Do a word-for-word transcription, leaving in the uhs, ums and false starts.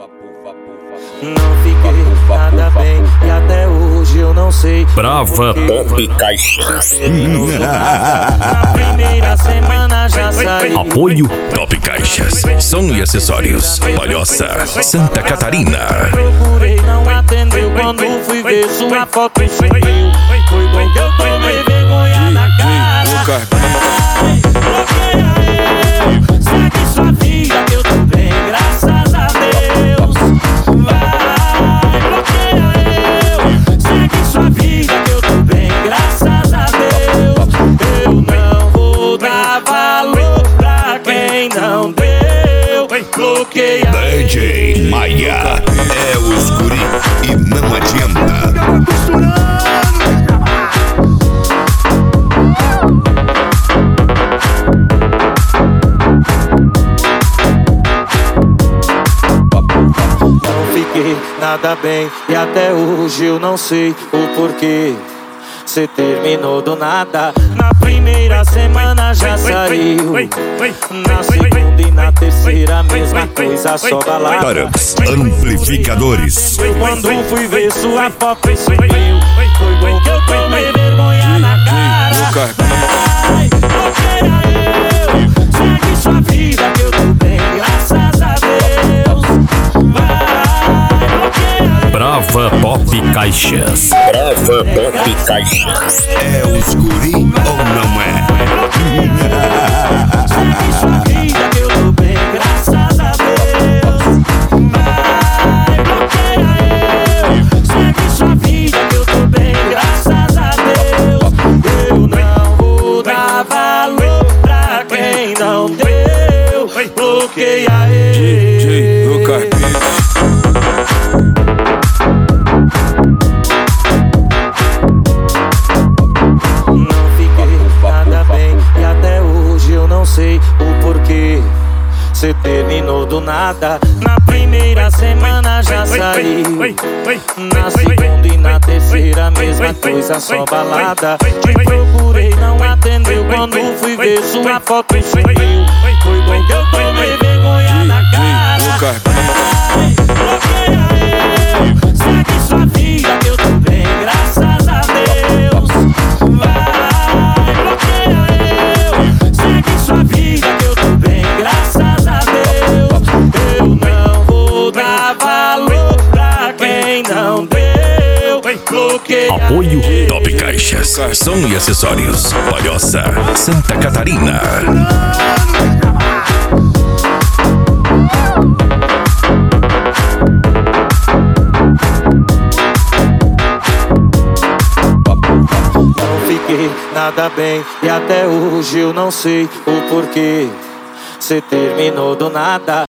Não fiquei nada bem e até hoje eu não sei. Brava Pop Caixas. Na primeira semana já saí. Apoio Top Caixas. Som e acessórios. Palhoça, Santa Catarina. Procurei, não atendeu. Quando fui ver sua foto e sumiu. Foi bom que eu tomei vergonha na cara. Vai, bloqueia eu. Segue sua vida que eu tô bem, graças a Deus. Vai, bloqueia eu. Segue sua vida que eu tô bem, graças a Deus. Eu não vou dar valor pra quem não deu. Bloqueia D J Maia é o escuri e não adianta. Não fiquei nada bem e até hoje eu não sei o porquê. Cê terminou do nada. Na primeira semana já saiu. Na segunda e na terceira mesma coisa, só balada. Tarax Amplificadores. Quando fui ver sua foto e sumiu. Foi bom que eu tomei vergonha na cara. Vai, bloqueia eu. Segue sua vida que eu tô bem, graças a Deus. Vai, bloqueia eu. Brava Pop Caixas. Brava Pop Caixas. É o escuri ou não é? Segue sua vida que eu tô bem, graças a Deus. Vai, bloqueia eu. Segue sua vida que eu tô bem, graças a Deus. Eu não vou dar valor pra quem não deu. Bloqueia eu. Não fiquei nada bem e até hoje eu não sei o porquê. Cê terminou do nada. Na primeira semana já saiu. Na segunda e na terceira mesma coisa, só balada. Te procurei, não atendeu. Quando fui ver sua foto e sumiu. Foi bom que eu tomei vergonha na cara. Vai, bloqueia eu. Segue sua vida que eu tô bem, graças a Deus. Vai, bloqueia eu. Segue sua vida que eu tô bem, graças a Deus. Eu não vou dar valor pra quem não deu. Bloqueia Apoio Top Caixas. Som e acessórios. Palhoça, Santa Catarina. Não fiquei nada bem e até hoje eu não sei o porquê. Cê terminou do nada.